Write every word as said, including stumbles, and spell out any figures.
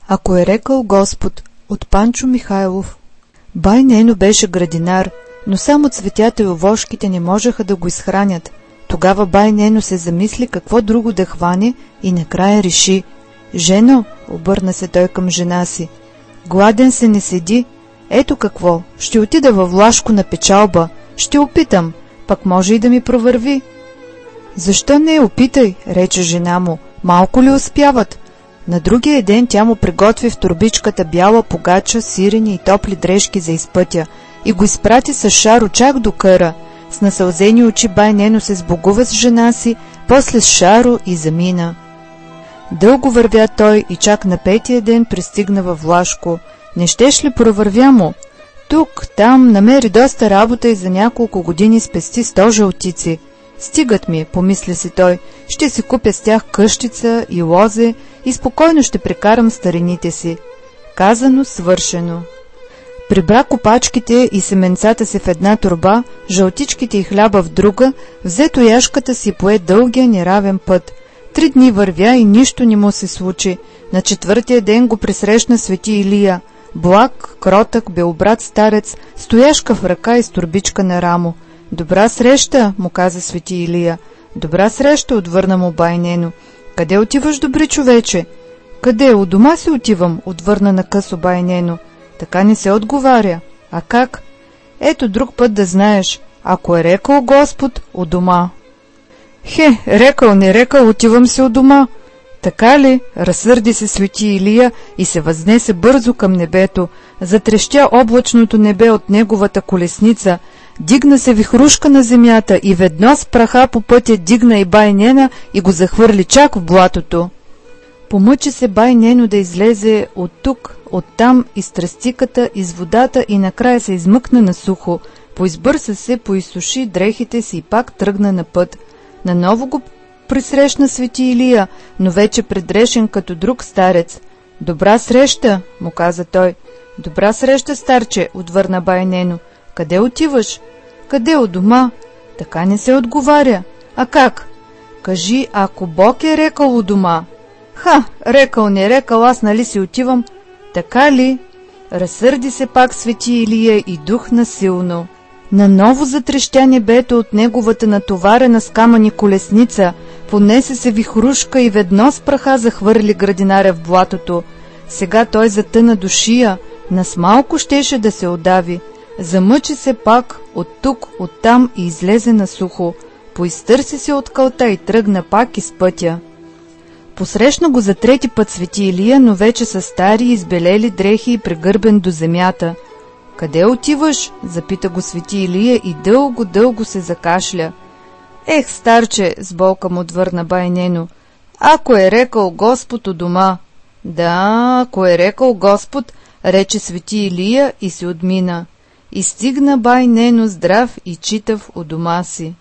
Ако е рекал Господ, от Панчо Михайлов. Бай Нено беше градинар, но само цветята и овошките не можеха да го изхранят. Тогава бай Нено се замисли какво друго да хване и накрая реши: „Жено“, обърна се той към жена си, „гладен се не седи. Ето какво, ще отида във Влашко на печалба, ще опитам, пък може и да ми провърви.“ „Защо не, опитай“, рече жена му, „малко ли успяват?“ На другия ден тя му приготви в турбичката бяла погача, сирене и топли дрежки за изпътя и го изпрати с Шаро чак до къра. С насълзени очи бай Нено се сбогува с жена си, после с Шаро и замина. Дълго вървя той и чак на петия ден пристигна във Влашко. Не щеш ли провървя му? Тук, там намери доста работа и за няколко години спести сто жълтици. Стигат ми, помисли си той, ще си купя с тях къщица и лозе и спокойно ще прекарам старините си. Казано, свършено. Прибра копачките и семенцата си в една торба, жълтичките и хляба в друга, взе тояшката си и пое дългия неравен път. Три дни вървя и нищо не му се случи. На четвъртия ден го пресрещна свети Илия. Благ, кротък, белобрат старец, с тояшка в ръка и с торбичка на рамо. „Добра среща“, му каза свети Илия. „Добра среща“, отвърна му бай Нено. „Къде отиваш, добри човече?“ „Къде? У дома си отивам“, отвърна на късо бай Нено. „Така не се отговаря. А как?“ „Ето друг път да знаеш. Ако е рекал Господ, у дома.“ „Хе, рекал, не рекал, отивам си у дома.“ „Така ли?“ Разсърди се свети Илия и се възнесе бързо към небето. Затрещя облачното небе от неговата колесница. Дигна се вихрушка на земята и ведно с праха по пътя дигна и бай Нена и го захвърли чак в блатото. Помъчи се бай Нено да излезе от тук, от там, из тръстиката, из водата и накрая се измъкна на сухо. Поизбърса се, поизсуши дрехите си и пак тръгна на път. Наново го присрещна свети Илия, но вече предрешен като друг старец. „Добра среща“, му каза той. „Добра среща, старче“, отвърна бай Нено. „Къде отиваш?“ „Къде, у дома?“ „Така не се отговаря.“ „А как?“ „Кажи, ако Бог е рекал у дома.“ „Ха, рекал, не рекал, аз нали си отивам.“ „Така ли?“ Разсърди се пак свети Илия и духна силно. Наново затрещя небето от неговата натоварена с камъни колесница, понесе се вихрушка и ведно с праха захвърли градинаря в блатото. Сега той затъна до шия, нас малко щеше да се удави. Замъчи се пак от тук, от там и излезе на сухо. Поизтърси се от кълта и тръгна пак из пътя. Посрещна го за трети път свети Илия, но вече са стари, избелели дрехи и прегърбен до земята. „Къде отиваш?“ запита го свети Илия и дълго-дълго се закашля. „Ех, старче“, с болка му отвърна бай Нено, „ако е рекал Господ у дома.“ „Да, ако е рекал Господ“, рече свети Илия и се отмина. И стигна бай Нено здрав и читав у дома си.